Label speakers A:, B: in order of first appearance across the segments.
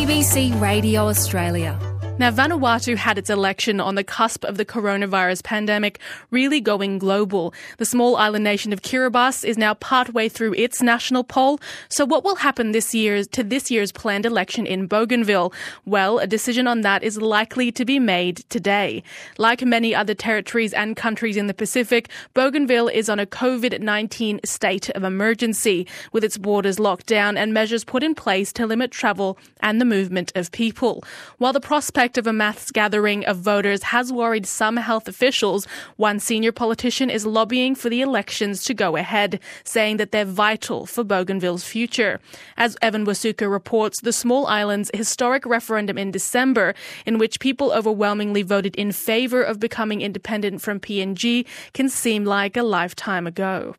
A: ABC Radio Australia.
B: Now, Vanuatu had its election on the cusp of the coronavirus pandemic really going global. The small island nation of Kiribati is now partway through its national poll. So what will happen this year's planned election in Bougainville? Well, a decision on that is likely to be made today. Like many other territories and countries in the Pacific, Bougainville is on a COVID-19 state of emergency, with its borders locked down and measures put in place to limit travel and the movement of people. While the prospect of a mass gathering of voters has worried some health officials, one senior politician is lobbying for the elections to go ahead, saying that they're vital for Bougainville's future. As Evan Wasuka reports, the small island's historic referendum in December, in which people overwhelmingly voted in favour of becoming independent from PNG, can seem like a lifetime ago.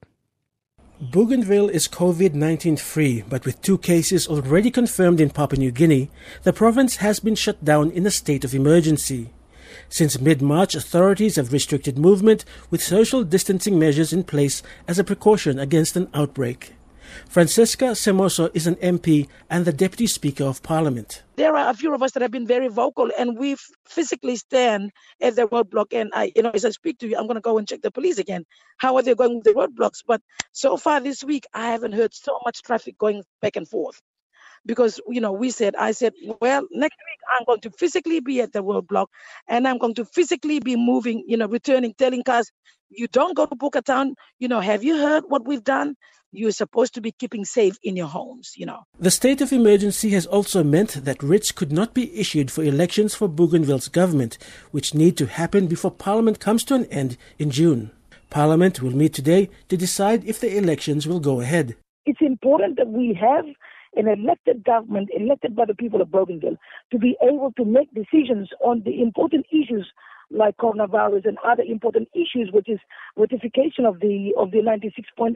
C: Bougainville is COVID-19 free, but with 2 cases already confirmed in Papua New Guinea, the province has been shut down in a state of emergency. Since mid-March, authorities have restricted movement with social distancing measures in place as a precaution against an outbreak. Francesca Semoso is an MP and the Deputy Speaker of Parliament.
D: There are a few of us that have been very vocal, and we physically stand at the roadblock. And as I speak to you, I'm going to go and check the police again. How are they going with the roadblocks? But so far this week, I haven't heard so much traffic going back and forth. Because, I said, well, next week I'm going to physically be at the roadblock, and I'm going to physically be moving, returning, telling cars, you don't go to Buka Town. Have you heard what we've done? You're supposed to be keeping safe in your homes,
C: The state of emergency has also meant that writs could not be issued for elections for Bougainville's government, which need to happen before Parliament comes to an end in June. Parliament will meet today to decide if the elections will go ahead.
D: It's important that we have an elected government, elected by the people of Bougainville, to be able to make decisions on the important issues like coronavirus and other important issues, which is ratification of the 96.8%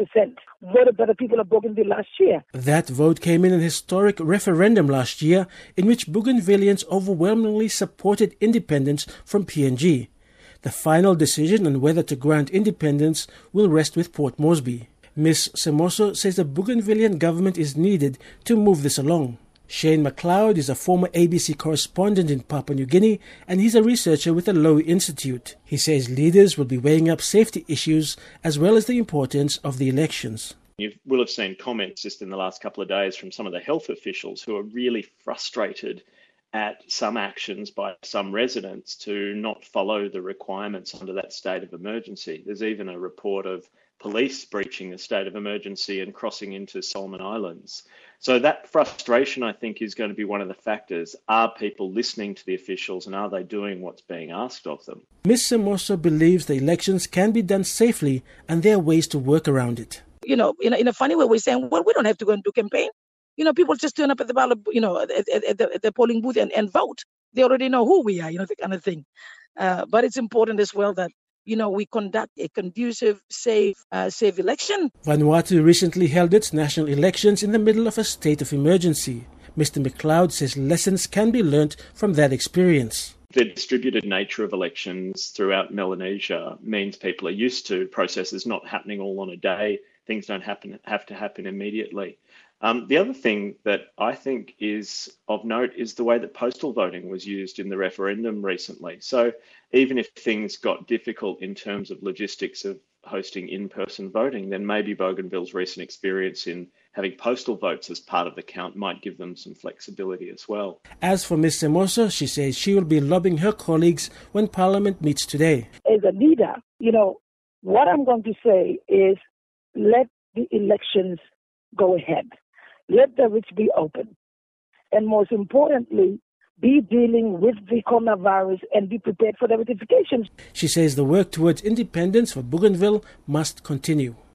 D: voted by the people of Bougainville last year.
C: That vote came in an historic referendum last year in which Bougainvillians overwhelmingly supported independence from PNG. The final decision on whether to grant independence will rest with Port Moresby. Ms. Semoso says the Bougainvillian government is needed to move this along. Shane McLeod is a former ABC correspondent in Papua New Guinea, and he's a researcher with the Lowy Institute. He says leaders will be weighing up safety issues as well as the importance of the elections.
E: You will have seen comments just in the last couple of days from some of the health officials who are really frustrated at some actions by some residents to not follow the requirements under that state of emergency. There's even a report of police breaching the state of emergency and crossing into Solomon Islands. So that frustration, I think, is going to be one of the factors. Are people listening to the officials, and are they doing what's being asked of them?
C: Ms. Semoso believes the elections can be done safely and there are ways to work around it.
D: In a funny way, we're saying, well, we don't have to go and do campaign. People just turn up at the ballot, at the polling booth and vote. They already know who we are, that kind of thing. But it's important as well that we conduct a conducive, safe election.
C: Vanuatu recently held its national elections in the middle of a state of emergency. Mr. McLeod says lessons can be learnt from that experience.
E: The distributed nature of elections throughout Melanesia means people are used to processes not happening all on a day. Things don't have to happen immediately. The other thing that I think is of note is the way that postal voting was used in the referendum recently. So even if things got difficult in terms of logistics of hosting in-person voting, then maybe Bougainville's recent experience in having postal votes as part of the count might give them some flexibility as well.
C: As for Ms. Semoso, she says she will be lobbying her colleagues when Parliament meets today.
D: As a leader, what I'm going to say is let the elections go ahead. Let the writs be open. And most importantly, be dealing with the coronavirus and be prepared for the ratifications.
C: She says the work towards independence for Bougainville must continue.